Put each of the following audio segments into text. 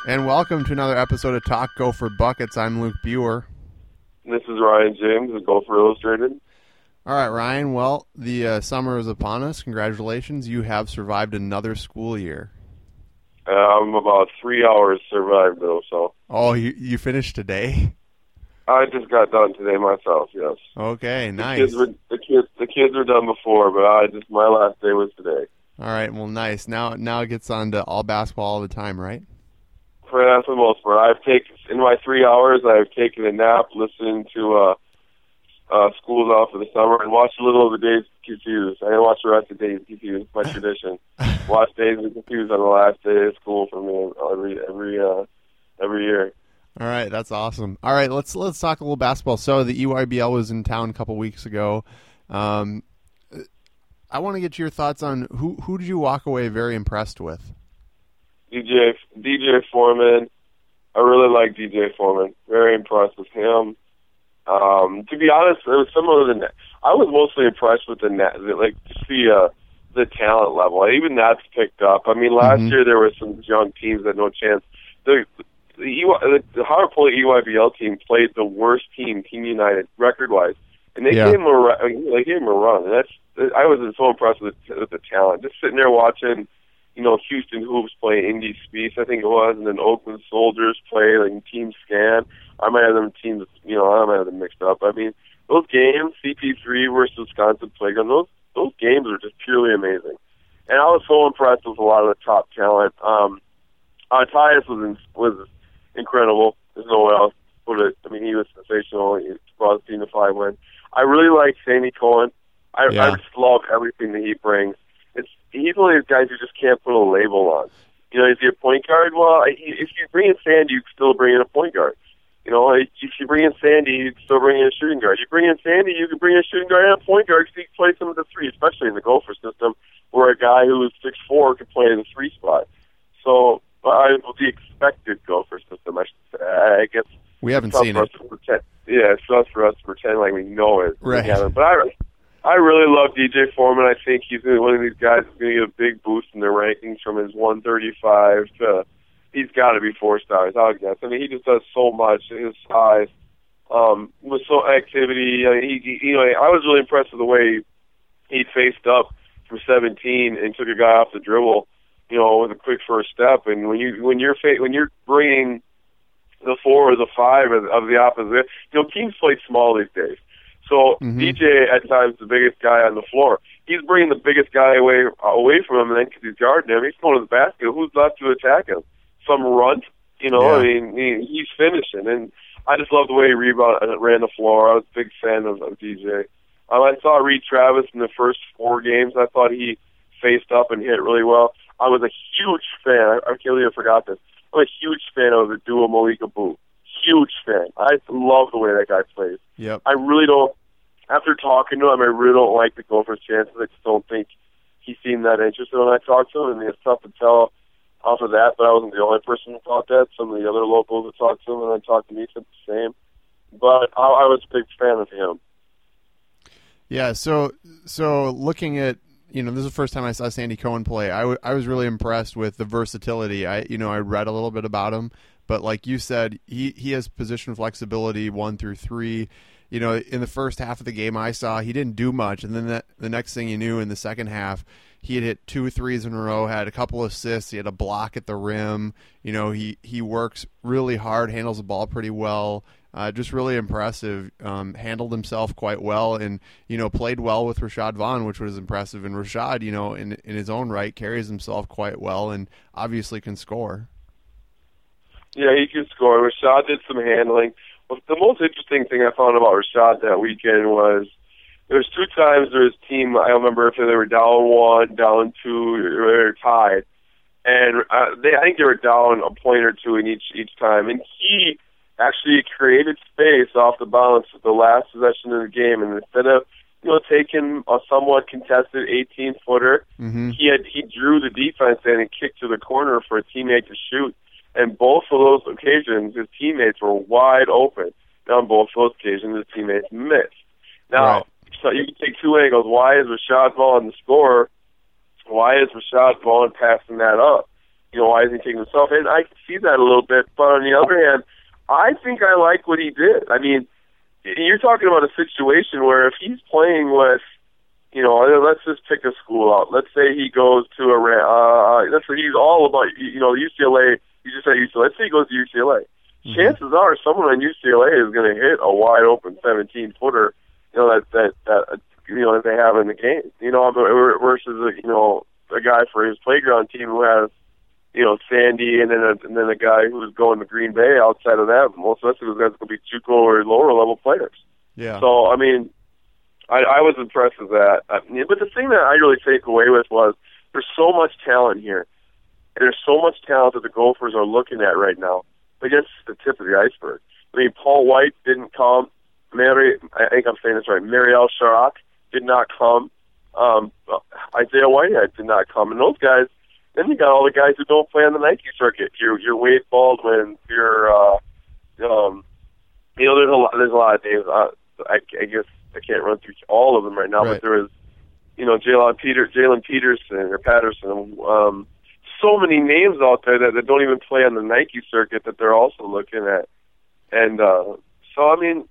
And welcome to another episode of Talk Gopher Buckets. I'm Luke Buer. This is Ryan James of Gopher Illustrated. All right, Ryan. Well, the summer is upon us. Congratulations. You have survived another school year. I'm about 3 hours survived, though, so. Oh, you finished today? I just got done today myself, yes. Okay, nice. The kids were done before, but my last day was today. All right, well, nice. Now it gets on to all basketball all the time, right? For the most part. In my 3 hours, I've taken a nap, listened to schools off for the summer, and watched a little of the Days Confused. I didn't watch the rest of Days Confused. It's my tradition. Watch Days Confused on the last day of school for me every year. All right, that's awesome. All right, let's talk a little basketball. So the EYBL was in town a couple weeks ago. I want to get your thoughts on who did you walk away very impressed with? DJ Foreman. I really like DJ Foreman. Very impressed with him. To be honest, it was I was mostly impressed with the talent level. Even that's picked up. I mean, last year there were some young teams that no chance. The Howard Poly EYBL team played the worst team, Team United, record-wise, and they gave him a run. And I was so impressed with the talent. Just sitting there watching, Houston Hoops play Indy Spice, I think it was, and then Oakland Soldiers play Team Scan. I might have them mixed up. I mean, those games, CP3 versus Wisconsin Playground, those games are just purely amazing. And I was so impressed with a lot of the top talent. Tyus was incredible. There's no way else to put it. I mean, he was sensational. He brought the team to 5 wins. I really like Sandy Cohen. I just love everything that he brings. He's one of these guys who just can't put a label on. Is he a point guard? Well, if you bring in Sandy, you can still bring in a point guard. If you bring in Sandy, you can still bring in a shooting guard. You bring in Sandy, you can bring in a shooting guard and a point guard because he can play some of the three, especially in the Gopher system, where a guy who is 6'4" could play in the 3 spot. So, the expected Gopher system, I should say. I guess we haven't seen it. It's tough for us to pretend like we know it. Right. But I really love DJ Foreman. I think he's one of these guys who's going to get a big boost in their rankings from his 135 to he's got to be 4 stars, I would guess. I mean, he just does so much. His size, with so activity. I was really impressed with the way he faced up from 17 and took a guy off the dribble, with a quick first step. And when you're bringing the 4 or the 5 of the opposite, teams play small these days. So DJ at times the biggest guy on the floor. He's bringing the biggest guy away from him, and then because he's guarding him, he's going to the basket. Who's left to attack him? Some runt, I mean, he's finishing, and I just love the way he ran the floor. I was a big fan of DJ. I saw Reed Travis in the first 4 games. I thought he faced up and hit really well. I was a huge fan. I can't believe I forgot this. I'm a huge fan of the duo Malika Boo. Huge fan. I love the way that guy plays. Yep. I really don't. After talking to him, I really don't like the Gophers' chances. I just don't think he seemed that interested when I talked to him, and it's tough to tell off of that, but I wasn't the only person who thought that. Some of the other locals that talked to him and then talked to me said the same. But I was a big fan of him. Yeah, so looking at, this is the first time I saw Sandy Cohen play. I was really impressed with the versatility. I read a little bit about him, but like you said, he has position flexibility 1 through 3. In the first half of the game I saw, he didn't do much, and then the next thing you knew, in the second half, he had hit 2 threes in a row, had a couple assists, he had a block at the rim. He works really hard, handles the ball pretty well, just really impressive. Handled himself quite well, and played well with Rashad Vaughn, which was impressive. And Rashad, in his own right, carries himself quite well, and obviously can score. Yeah, he can score. Rashad did some handling. Well, the most interesting thing I found about Rashad that weekend was there was 2 times there was team, I don't remember if they were down 1, down 2, or they were tied. And I think they were down a point or 2 in each time. And he actually created space off the bounce with the last possession of the game. And instead of, taking a somewhat contested 18-footer, he drew the defense in and kicked to the corner for a teammate to shoot. And both of those occasions, his teammates were wide open. And on both of those occasions, his teammates missed. Now, So you can take 2 angles. Why is Rashad Vaughn the scorer? Why is Rashad Vaughn passing that up? why isn't he taking himself? And I can see that a little bit. But on the other hand, I think I like what he did. I mean, you're talking about a situation where if he's playing with, let's just pick a school out. Let's say he goes to let's say he's all about, UCLA. You just said UCLA. Let's say he goes to UCLA. Mm-hmm. Chances are someone on UCLA is going to hit a wide open 17-footer, that they have in the game. Versus a guy for his playground team who has, Sandy, and then a guy who's going to Green Bay. Outside of that, most of those guys will be JUCO or lower level players. Yeah. So I mean, I was impressed with that. But the thing that I really take away with was there's so much talent here, and there's so much talent that the Gophers are looking at right now. But just the tip of the iceberg. I mean, Paul White didn't come. I think I'm saying this right. Mariel Sharak did not come. Isaiah Whitehead did not come, and those guys. Then you got all the guys who don't play on the Nike circuit. Your Wade Baldwin. Your there's a lot of names. I guess I can't run through all of them right now, but there was Jalen Peterson or Patterson. So many names out there that don't even play on the Nike circuit that they're also looking at. And so I mean,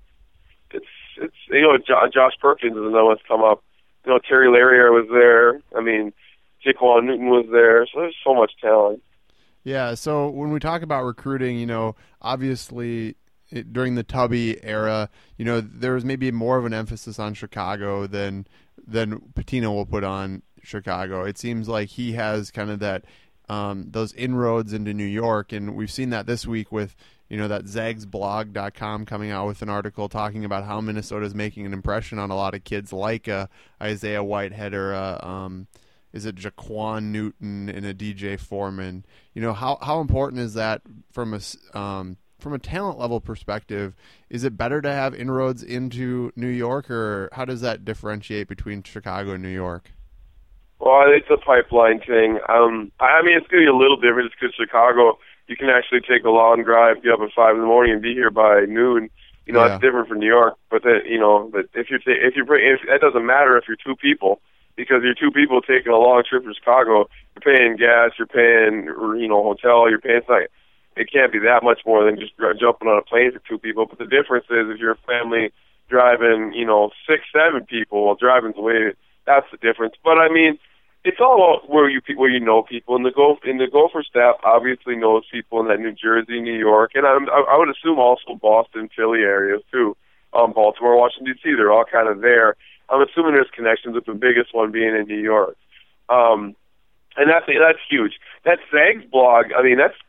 it's Josh Perkins is another one that's come up. Terry Larrier was there. I mean, Jaquan Newton was there. So there's so much talent. Yeah. So when we talk about recruiting, obviously during the Tubby era, there was maybe more of an emphasis on Chicago than Pitino will put on Chicago. It seems like he has kind of that those inroads into New York, and we've seen that this week with that zagsblog.com coming out with an article talking about how Minnesota is making an impression on a lot of kids like Isaiah Whitehead or is it Jaquan Newton and a DJ Foreman. How important is that from a talent level perspective? Is it better to have inroads into New York, or how does that differentiate between Chicago and New York? Well, it's a pipeline thing. I mean, it's going to be a little different just because Chicago, you can actually take a long drive, get up at 5 a.m. and be here by noon. That's different from New York. But then, but if that doesn't matter if you're two people, because you're two people taking a long trip to Chicago, you're paying gas, you're paying, hotel, you're paying something. It can't be that much more than just jumping on a plane for two people. But the difference is if you're a family driving, 6, 7 people, well, driving's way, that's the difference. But I mean, it's all about where you know people. And the Gopher staff obviously knows people in that New Jersey, New York, and I would assume also Boston, Philly areas too. Baltimore, Washington D.C. They're all kind of there. I'm assuming there's connections with the biggest one being in New York, and that's huge. That Zags blog, I mean, that's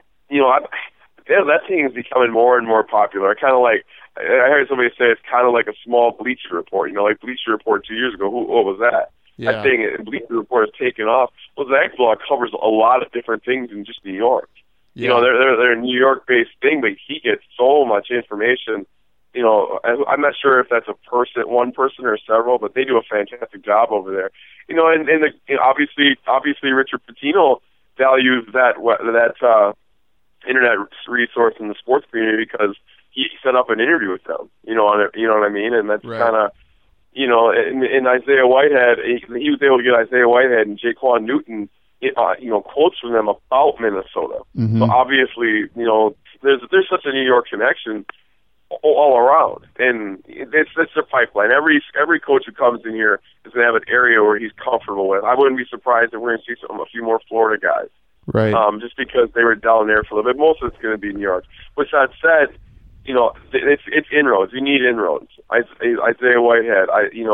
that thing is becoming more and more popular. I heard somebody say it's kind of like a small Bleacher Report. Like Bleacher Report 2 years ago. What was that? Yeah. I think Bleacher Report has taken off. Well, Zags blog covers a lot of different things in just New York. Yeah. They're a New York-based thing, but he gets so much information. I'm not sure if that's one person or several, but they do a fantastic job over there. Obviously Richard Pitino values that internet resource in the sports community because he set up an interview with them. You know what I mean? And that's kind of, in Isaiah Whitehead, he was able to get Isaiah Whitehead and Jaquan Newton, quotes from them about Minnesota. Mm-hmm. So obviously, there's such a New York connection all around, and it's a pipeline. Every coach who comes in here is going to have an area where he's comfortable with. I wouldn't be surprised if we're going to see a few more Florida guys, right? Just because they were down there for a little bit. Most of it's going to be New York. With that said, it's inroads. You need inroads. Isaiah Whitehead,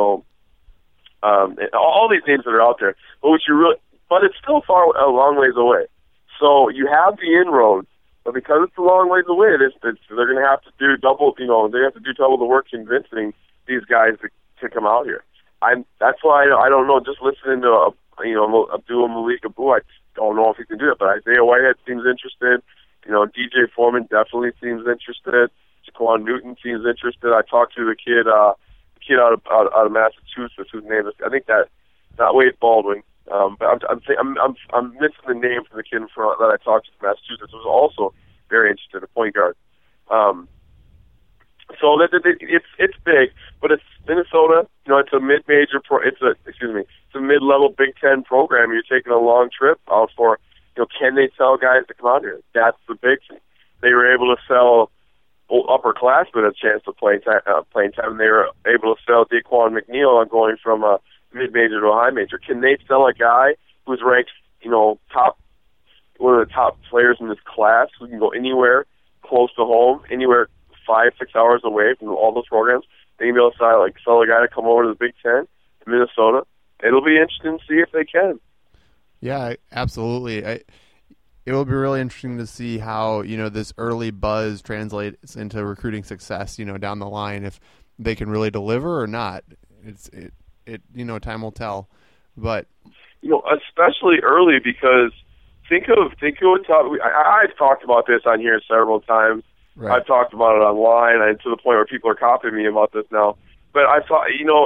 all these names that are out there, but it's still a long ways away. So you have the inroads. But because it's a long ways away, they're going to have to do double. They have to do double the work convincing these guys to come out here. That's why I don't know. Just listening to Abdul Malik Abu, I don't know if he can do it. But Isaiah Whitehead seems interested. DJ Foreman definitely seems interested. Jaquan Newton seems interested. I talked to the kid out of Massachusetts whose name is, I think that not Wade Baldwin. But I'm missing the name for the kid in front that I talked to from Massachusetts, who was also very interested in a point guard. So it's big, but it's Minnesota. It's a mid-major it's a mid-level Big Ten program. You're taking a long trip out for. can they sell guys to come out here? That's the big thing. They were able to sell upperclassmen a chance to playing time. They were able to sell Daquan McNeil on going from a mid-major to a high major. Can they sell a guy who's ranked, one of the top players in this class who can go anywhere close to home, anywhere 5-6 hours away from all those programs? They can be able to sell a guy to come over to the Big Ten, to Minnesota. It'll be interesting to see if they can. Yeah, absolutely. It will be really interesting to see how, this early buzz translates into recruiting success, down the line, if they can really deliver or not. Time will tell. But especially early, because think of I've talked about this on here several times. Right. I've talked about it online, and to the point where people are copying me about this now. But I thought,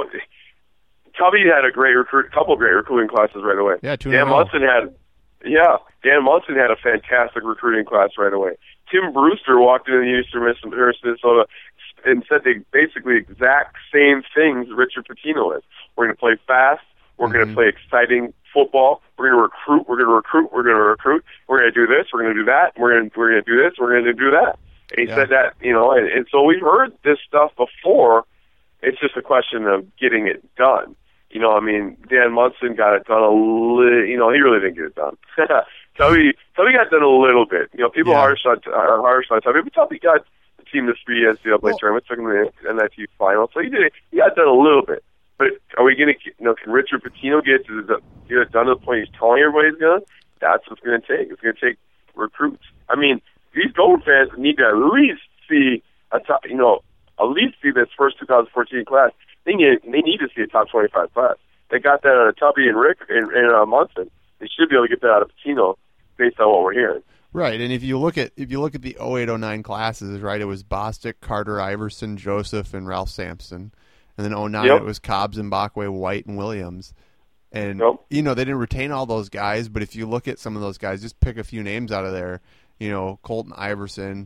Tubby had a couple great recruiting classes right away. Yeah, Dan Munson had a fantastic recruiting class right away. Tim Brewster walked into the University of Minnesota and said the basically exact same things Richard Pitino is. We're going to play fast. We're going to play exciting football. We're going to recruit. We're going to recruit. We're going to recruit. We're going to do this. We're going to do that. We're going to do this. We're going to do that. And he said that, and so we've heard this stuff before. It's just a question of getting it done. Dan Munson got it done he really didn't get it done. Tubby got done a little bit. People are harsh on Tubby, but Tubby got the team to 3 NCAA tournaments, took him to the NIT final, so he got done a little bit. But are we going to, can Richard Pitino get it done to the point he's telling everybody he's going to? That's what's going to take. It's going to take recruits. These Gold fans need to at least see at least see this first 2014 class. They need to see a top 25 class. They got that out of Tubby and Rick and Munson. They should be able to get that out of Pitino based on what we're hearing. Right, and if you look at the 08-09 classes, right, it was Bostic, Carter Iverson, Joseph, and Ralph Sampson. And then 09, It was Cobbs, Mbakwe, White, and Williams. And, they didn't retain all those guys, but if you look at some of those guys, just pick a few names out of there. Colton Iverson,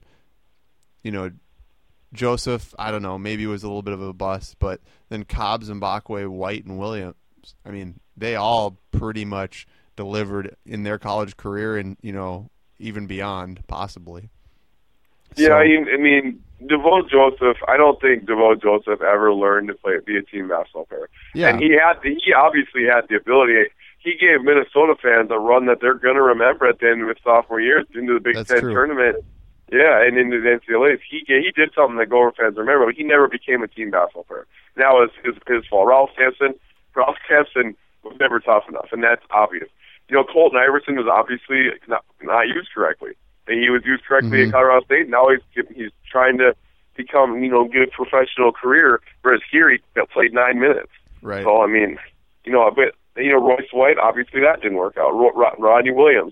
Joseph, I don't know, maybe it was a little bit of a bust, but then Cobbs, Mbakwe, White, and Williams, they all pretty much delivered in their college career and, even beyond, possibly. Yeah, DeVoe Joseph, I don't think DeVoe Joseph ever learned to be a team basketball player. Yeah. And he obviously had the ability. He gave Minnesota fans a run that they're going to remember at the end of his sophomore year into the Big Ten tournament. Yeah, and into the NCAAs. He did something that Gopher fans remember, but he never became a team basketball player. That was his fault. Ralph Sampson was never tough enough, and that's obvious. Colton Iverson was obviously not used correctly. And he was used correctly at Colorado State. Now he's trying to become, get a professional career, whereas here he played 9 minutes. Right. So, Royce White, obviously that didn't work out. Rodney Williams,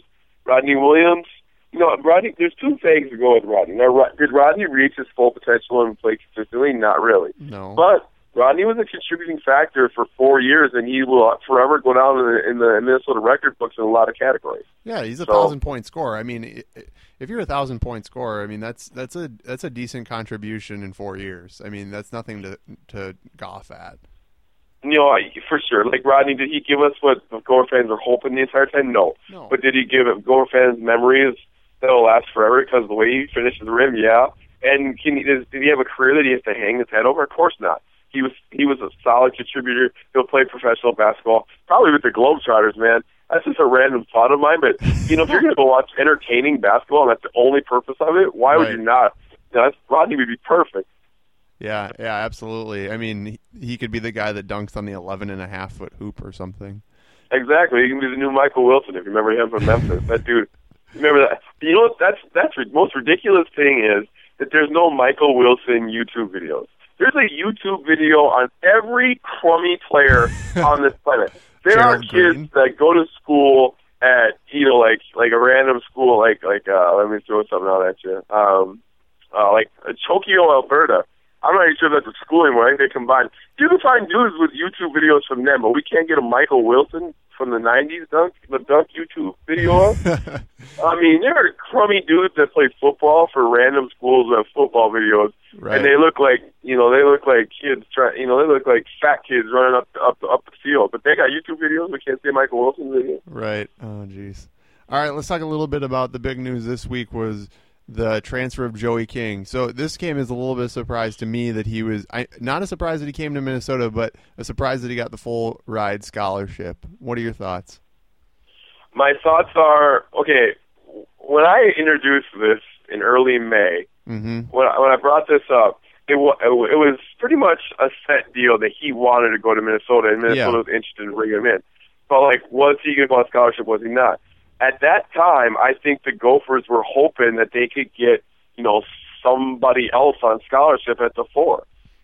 there's two things to go with Rodney. Now, did Rodney reach his full potential and play consistently? Not really. No. But Rodney was a contributing factor for 4 years, and he will forever go down in the Minnesota record books in a lot of categories. Yeah, he's a 1,000-point scorer. If you're a 1,000-point scorer, that's a decent contribution in 4 years. That's nothing to scoff at. For sure. Like Rodney, did he give us what Gopher fans are hoping the entire time? No. But did he give Gopher fans memories that'll last forever because of the way he finished the rim? Yeah. And did he have a career that he has to hang his head over? Of course not. He was a solid contributor. He'll play professional basketball, probably with the Globetrotters, man. That's just a random thought of mine. But, if you're going to go watch entertaining basketball and that's the only purpose of it, why would you not? Rodney would be perfect. Yeah, absolutely. He could be the guy that dunks on the 11.5-foot hoop or something. Exactly. He can be the new Michael Wilson, if you remember him from Memphis. That dude. Remember that? That's the most ridiculous thing is that there's no Michael Wilson YouTube videos. There's a YouTube video on every crummy player on this planet. There are kids that go to school at like a random school let me throw something out at you. Like Chokio, Alberta. I'm not even sure if that's a school anymore. I think they combined. You can find dudes with YouTube videos from them, but we can't get a Michael Wilson from the 90s dunk YouTube video. There are crummy dudes that play football for random schools that have football videos, right. And they look like kids they look like fat kids running up the field. But they got YouTube videos. We can't see Michael Wilson video. Right. Oh, jeez. All right, let's talk a little bit about the big news this week was the transfer of Joey King. So this came as a little bit of a surprise to me that he was not a surprise that he came to Minnesota, but a surprise that he got the full ride scholarship. What are your thoughts? My thoughts are, okay, when I introduced this in early May, when I brought this up, it was pretty much a set deal that he wanted to go to Minnesota, and Minnesota was interested in bringing him in. But, was he going to go on scholarship, was he not? At that time, I think the Gophers were hoping that they could get, somebody else on scholarship at the 4.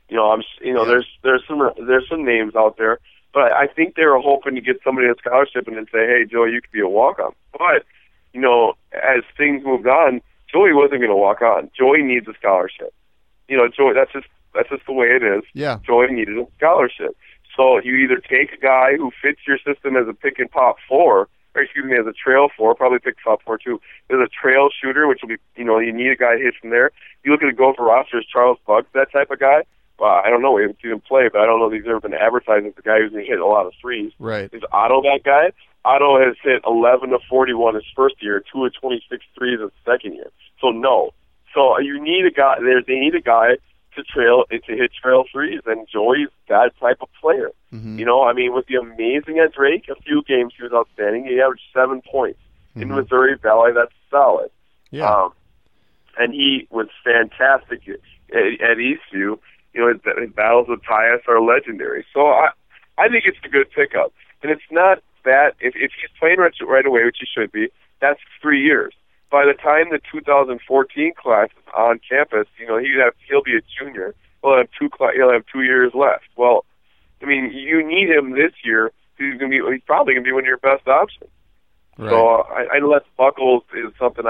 There's some names out there, but I think they were hoping to get somebody on scholarship and then say, hey, Joey, you could be a walk-on. But, as things moved on, Joey wasn't going to walk on. Joey needs a scholarship. Joey, that's just the way it is. Yeah. Joey needed a scholarship. So you either take a guy who fits your system as a pick and pop 4, as a trail 4, probably pick top 4 too. There's a trail shooter, which will be, you need a guy to hit from there. You look at the Gopher roster, is Charles Buggs that type of guy? Well, I don't know. We haven't seen him play, but I don't know if he's ever been advertised as the guy who's going to hit a lot of threes. Right. Is Otto that guy? Otto has hit 11 of 41 his first year, 2 of 26 threes his second year. So no. So you need a guy. They need a guy to hit trail threes, and Joey's that type of player. Was he amazing at Drake? A few games he was outstanding. He averaged 7 points. In Missouri Valley, that's solid. Yeah. And he was fantastic at Eastview. His battles with Tyus are legendary. So I think it's a good pickup. And it's not that, if he's playing right away, which he should be, that's 3 years. By the time the 2014 class is on campus, he'll be a junior. He'll have 2 years left. Well, you need him this year. He's probably going to be one of your best options. Right. So unless Buckles is something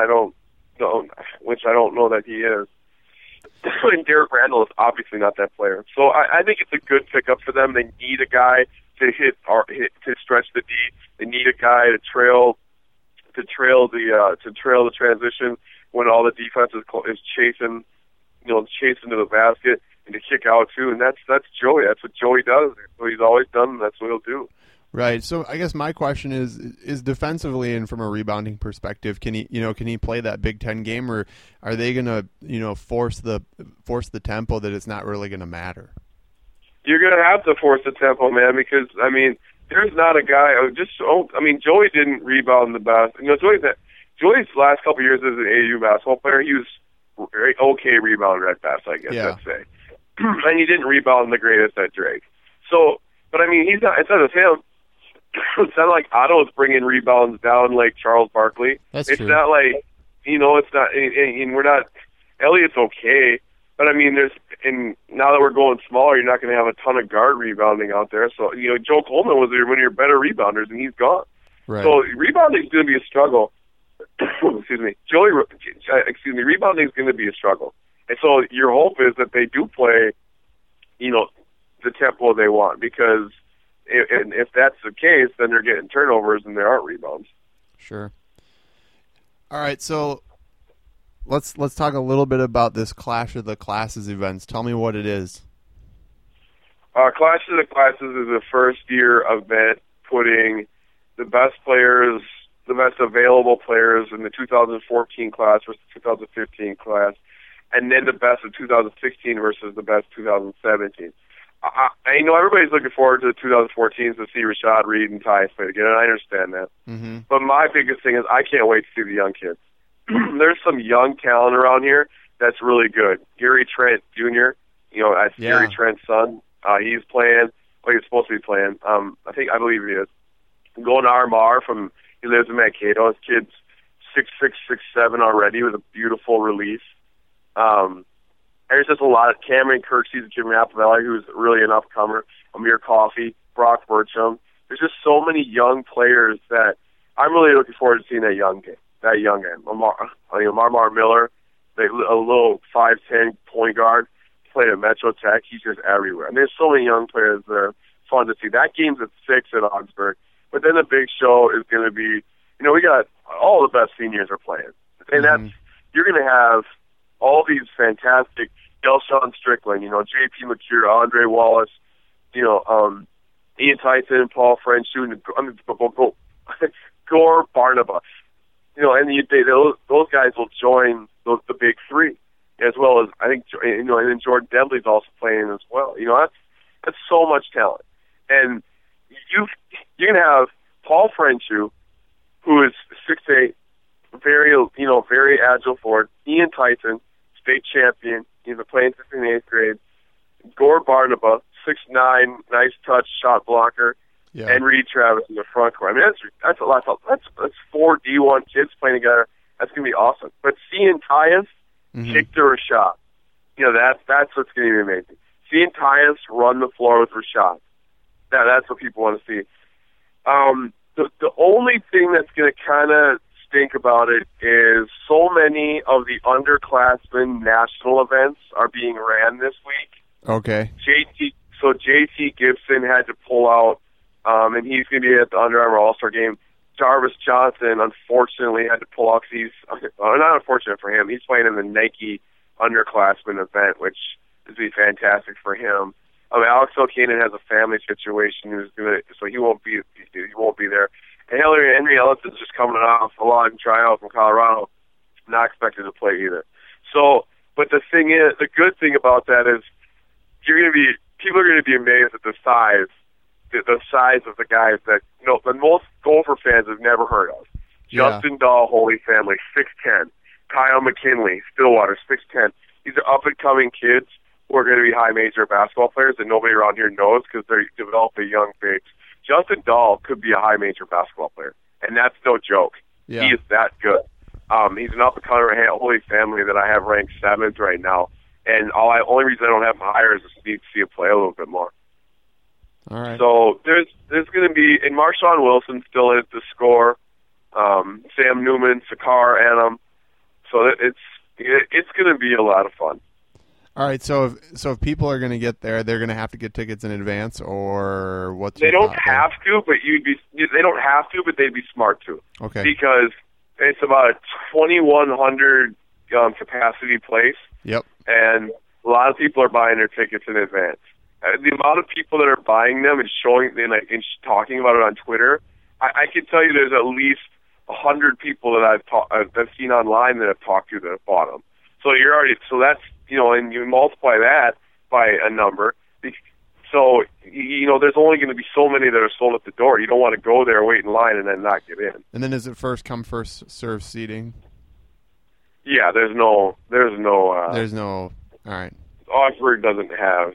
which I don't know that he is. And Derek Randall is obviously not that player. So I think it's a good pickup for them. They need a guy to to stretch the D. They need a guy to trail the transition when all the defense is chasing to the basket, and to kick out too. And that's Joey. That's what Joey does. That's what he's always done. And that's what he'll do. Right. So I guess my question is defensively and from a rebounding perspective, can he play that Big Ten game, or are they going to force the tempo that it's not really going to matter? You're going to have to force the tempo, man, because there's not a guy. Joey didn't rebound the best. Joey's last couple of years as an AAU basketball player, he was very okay rebounder at best, I guess I'd say. And he didn't rebound the greatest at Drake. So, but he's not. It's not as him. It's not like Otto's bringing rebounds down like Charles Barkley. That's it's true. not like, it's not, and we're not, Elliott's okay, but and now that we're going smaller, you're not going to have a ton of guard rebounding out there. So, Joe Coleman was one of your better rebounders, and he's gone. Right. So rebounding is going to be a struggle. Excuse me. Rebounding is going to be a struggle. And so your hope is that they do play, the tempo they want, because if that's the case, then they're getting turnovers and there aren't rebounds. Sure. All right, so let's talk a little bit about this Clash of the Classes events. Tell me what it is. Clash of the Classes is a first-year event putting the best players, the best available players in the 2014 class versus 2015 class, and then the best of 2016 versus the best 2017. I know everybody's looking forward to the 2014s to see Rashad Reed and Tyus play together, and I understand that. Mm-hmm. But my biggest thing is I can't wait to see the young kids. There's some young talent around here that's really good. Gary Trent Jr., Gary Trent's son. He's playing. Well, he's supposed to be playing. I believe he is. Gonar Mar he lives in Mankato. His kid's 6'6", 6'7" already with a beautiful release. There's just a lot of Cameron Kirksey's a kid from Apple Valley who's really an upcomer. Amir Coffey, Brock Burcham. There's just so many young players that I'm really looking forward to seeing that young game. Marmar Miller, a little 5'10" point guard, played at Metro Tech. He's just everywhere. And there's so many young players that are fun to see. That game's at 6 at Augsburg. But then the big show is going to be, we got all the best seniors are playing. And you're going to have all these fantastic Delshawn Strickland, J.P. McCure, Andre Wallace, Ian Tyson, Paul French, Gore Barnaba. those guys will join the big three, as well as I think and then Jordan Devley's also playing as well. That's so much talent, and you can have Paul Frenchu, who is 6'8", very agile forward. Ian Tyson, state champion, he's playing in the 8th grade. Gore Barnaba, 6'9", nice touch, shot blocker. Yeah. And Reed Travis in the front court. I mean, that's a lot. That's 4 D1 kids playing together. That's gonna be awesome. But seeing Tyus kick to Rashad, that's what's gonna be amazing. Seeing Tyus run the floor with Rashad, that's what people want to see. The only thing that's gonna kind of stink about it is so many of the underclassmen national events are being ran this week. Okay. JT Gibson had to pull out. And he's going to be at the Under Armour All-Star Game. Jarvis Johnson, unfortunately, had to pull out because not unfortunate for him. He's playing in the Nike underclassmen event, which is be fantastic for him. Alex O'Kanen has a family situation, so he won't be there. And Henry Ellis is just coming off a long tryout from Colorado, not expected to play either. So, but the good thing about that is people are going to be amazed at the size of the guys that the most Gopher fans have never heard of. Yeah. Justin Dahl, Holy Family, 6'10". Kyle McKinley, Stillwater, 6'10". These are up-and-coming kids who are going to be high major basketball players that nobody around here knows because they're developing young bigs. Justin Dahl could be a high major basketball player, and that's no joke. Yeah. He is that good. He's an up-and-comer Holy Family that I have ranked 7th right now, and only reason I don't have him higher is just need to see him play a little bit more. All right. So there's going to be, and Marshawn Wilson still in it to score. Sam Newman, Sakar, Adam. So it's going to be a lot of fun. All right. So if people are going to get there, they're going to have to get tickets in advance, or what's they don't have to, but they don't have to, but they'd be smart to. Okay. Because it's about a 2,100 capacity place. Yep. And a lot of people are buying their tickets in advance. The amount of people that are buying them and showing and talking about it on Twitter, I can tell you there's at least 100 people that I've seen online that I've talked to that have bought them. So that's and you multiply that by a number. So there's only going to be so many that are sold at the door. You don't want to go there, wait in line, and then not get in. And then is it first come first serve seating? Yeah, there's no. All right. Augsburg doesn't have.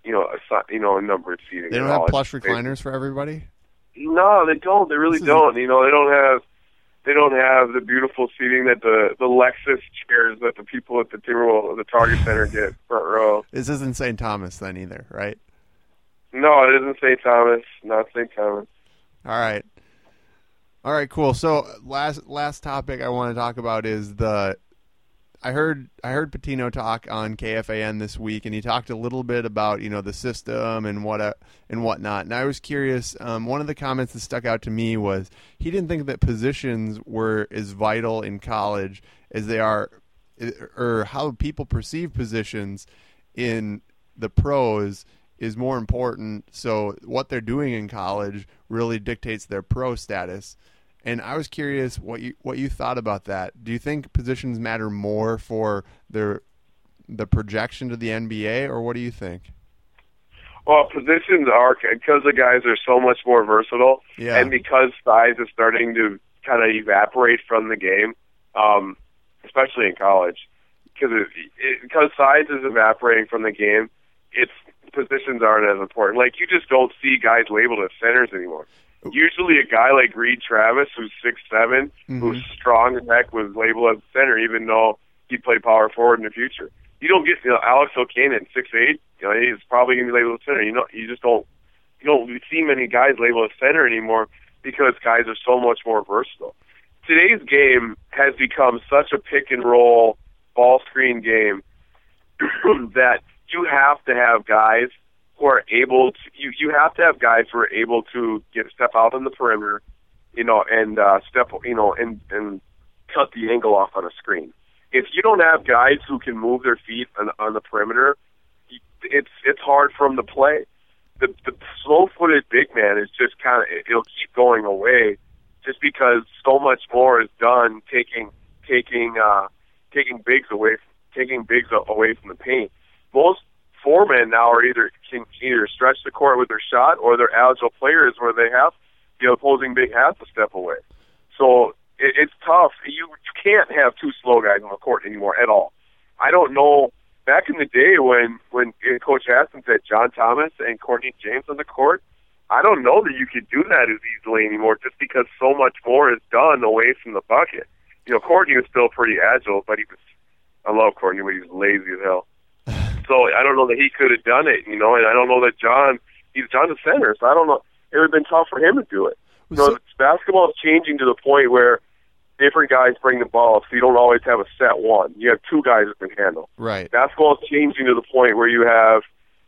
A number of seating. They don't have plush recliners for everybody? No, they don't. They really don't. They don't have the beautiful seating that the Lexus chairs that the people at the Target Center get front row. This isn't St. Thomas then either, right? No, it isn't St. Thomas. Not St. Thomas. All right, cool. So last topic I want to talk about is I heard Pitino talk on KFAN this week, and he talked a little bit about the system and whatnot. And I was curious. One of the comments that stuck out to me was he didn't think that positions were as vital in college as they are, or how people perceive positions in the pros is more important. So what they're doing in college really dictates their pro status. And I was curious what you thought about that. Do you think positions matter more for the projection to the NBA, or what do you think? Well, positions are, because the guys are so much more versatile, and because size is starting to kind of evaporate from the game, especially in college, because size is evaporating from the game, positions aren't as important. Like, you just don't see guys labeled as centers anymore. Usually a guy like Reed Travis, who's 6'7", who's strong as heck, was labeled as a center, even though he played power forward in the future. You don't get Alex O'Kanen, 6'8", he's probably going to be labeled as center. You just don't see many guys labeled as center anymore because guys are so much more versatile. Today's game has become such a pick and roll ball screen game that you have to have guys who are able to, you have to have guys who are able to step out on the perimeter, and and cut the angle off on a screen. If you don't have guys who can move their feet on the perimeter, it's hard for them to play. The slow-footed big man is just it'll keep going away just because so much more is done taking bigs away from the paint. Most foremen now can either stretch the court with their shot, or they're agile players where they have the opposing big has to step away. So it's tough. You can't have two slow guys on the court anymore at all. I don't know. Back in the day when Coach Hassan said John Thomas and Courtney James on the court, I don't know that you could do that as easily anymore, just because so much more is done away from the bucket. Courtney was still pretty agile, but I love Courtney, but he's lazy as hell. So I don't know that he could have done it, and I don't know that he's John's a center, so I don't know. It would have been tough for him to do it. Basketball is changing to the point where different guys bring the ball, so you don't always have a set one. You have two guys that can handle. Right. Basketball is changing to the point where you have,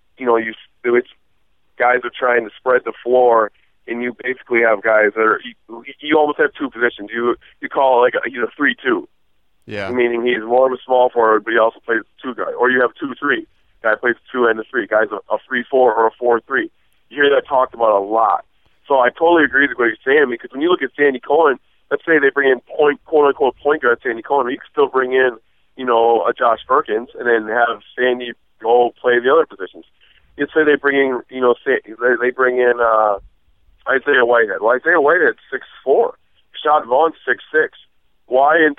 it's guys are trying to spread the floor, and you basically have guys that are you almost have two positions. You call it he's a 3-2. Yeah. Meaning he's more of a small forward, but he also plays two guys. Or you have 2-3. Guy plays 2 and a 3. Guys a 3-4 or a 4-3. You hear that talked about a lot. So I totally agree with what you're saying, because when you look at Sandy Cohen, let's say they bring in quote unquote point guard Sandy Cohen, you can still bring in, a Josh Perkins and then have Sandy go play the other positions. You'd say they bring in, they bring in Isaiah Whitehead. Well, Isaiah Whitehead's 6'4". Rashad Vaughn's 6'6". Why in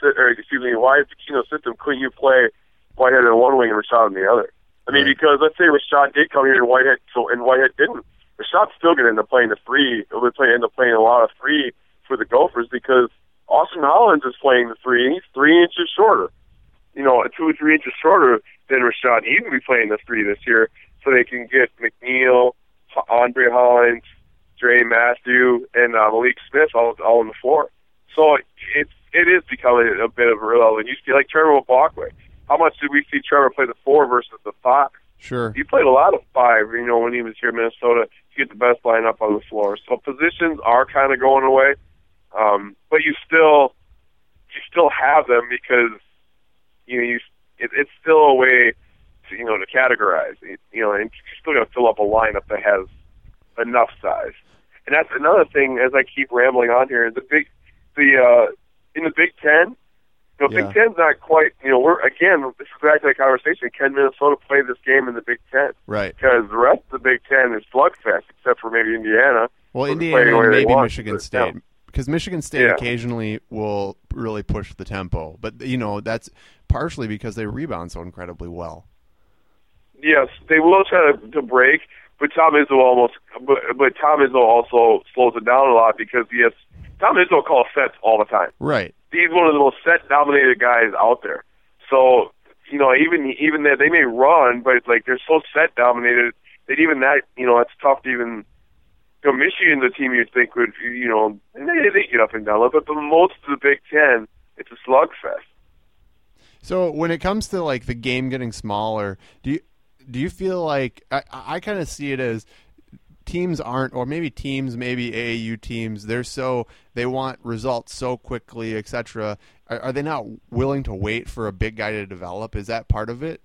Pitino's system couldn't you play Whitehead in one wing and Rashad in the other? I mean, because let's say Rashad did come here and Whitehead didn't. Rashad's still going to end up playing the 3. He'll end up playing a lot of 3 for the Gophers, because Austin Hollins is playing the 3, and he's 3 inches shorter. 2 or 3 inches shorter than Rashad. He's going to be playing the 3 this year, so they can get McNeil, Andre Hollins, Dre Matthew, and Malik Smith all on the floor. So it is becoming a bit of a relevant. You see, like Trevor Obakwe. How much did we see Trevor play the 4 versus the 5? Sure. He played a lot of 5, when he was here in Minnesota, to get the best lineup on the floor. So positions are kind of going away, but you still have them, because it's still a way to to categorize. And you're still going to fill up a lineup that has enough size. And that's another thing. As I keep rambling on here, in the Big Ten. Big Ten's not quite, this is back to that conversation. Can Minnesota play this game in the Big Ten? Right. Because the rest of the Big Ten is slugfest, except for maybe Indiana. Well, Indiana and maybe Michigan State. Because Michigan State occasionally will really push the tempo. But, that's partially because they rebound so incredibly well. Yes, they will try to break, but Tom Izzo also slows it down a lot, because Tom Izzo calls sets all the time. Right. He's one of the most set-dominated guys out there. So, even that they may run, but they're so set-dominated that even that, it's tough to even. Michigan's a team you'd think would, and they get up and down, but for most of the Big Ten, it's a slugfest. So when it comes to the game getting smaller, do you feel like I kind of see it as teams aren't, or maybe AAU teams, they want results so quickly, etc. Are they not willing to wait for a big guy to develop? Is that part of it?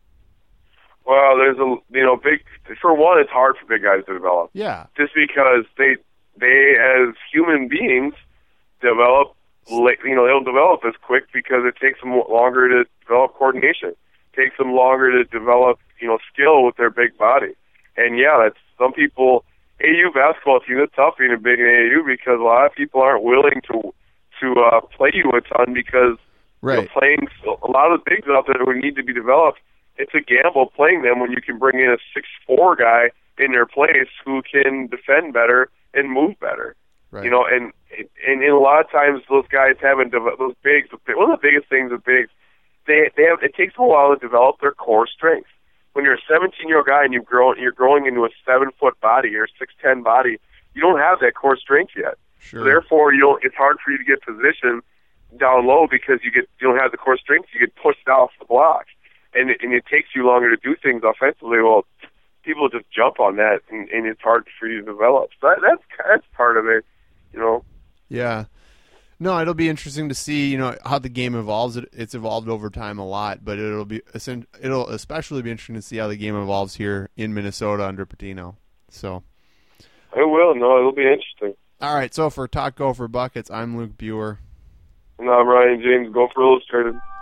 Well, there's for one, it's hard for big guys to develop. Yeah. Just because they as human beings develop, they don't develop as quick, because it takes them longer to develop coordination. It takes them longer to develop, skill with their big body. And that's some people. AAU basketball team, it's tough being a big in AAU, because a lot of people aren't willing to play you a ton, because playing a lot of the bigs out there who need to be developed. It's a gamble playing them when you can bring in a 6'4" guy in their place who can defend better and move better. Right. And a lot of times those guys haven't developed those bigs. One of the biggest things with bigs, it takes them a while to develop their core strength. When you're a 17-year-old guy and you're growing into a 7-foot body or 6'10" body, you don't have that core strength yet. Sure. So therefore, it's hard for you to get position down low, because you don't have the core strength. You get pushed off the block. And it takes you longer to do things offensively. Well, people just jump on that, and it's hard for you to develop. So that's part of it, Yeah. No, it'll be interesting to see, how the game evolves. It's evolved over time a lot, but it'll especially be interesting to see how the game evolves here in Minnesota under Pitino. So. It will. No, it'll be interesting. All right, so for Talk Gopher Buckets, I'm Luke Buer. And I'm Ryan James, Gopher Illustrated.